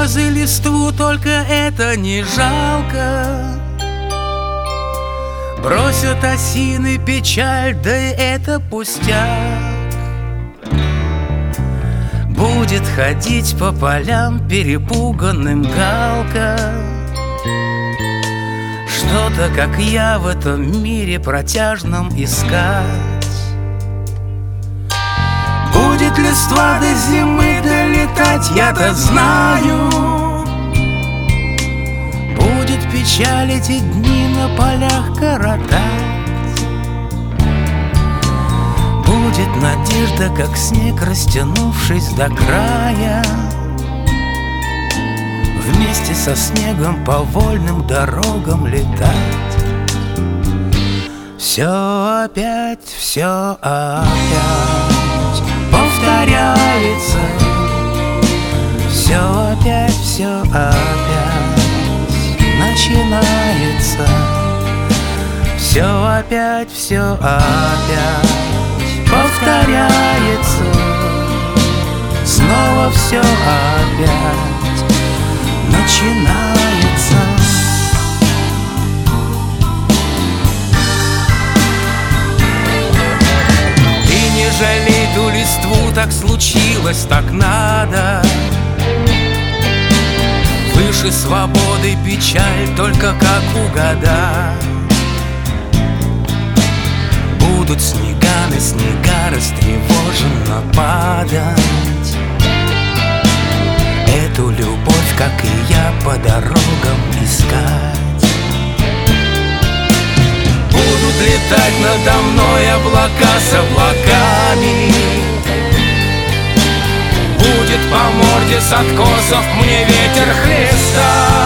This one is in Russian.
слезы листву, только это не жалко. Бросят осины печаль, да и это пустяк. Будет ходить по полям перепуганным галка. Что-то, как я, в этом мире протяжном искать. Будет листва до зимы долетать, я-то знаю. Будет печаль эти дни на полях коротать. Будет надежда, как снег, растянувшись до края. Вместе со снегом по вольным дорогам летать. Все опять повторяется. Все опять начинается. Все опять повторяется. Снова все опять начинается. И не жалей ту листву, так случилось, так надо. Выше свободы печаль, только как угадать. Будут снега на снега растревоженно падать. Эту любовь, как и я, по дорогам искать. Будут летать надо мной облака с облаками. Будет по морде с откосов мне ветер хлестать.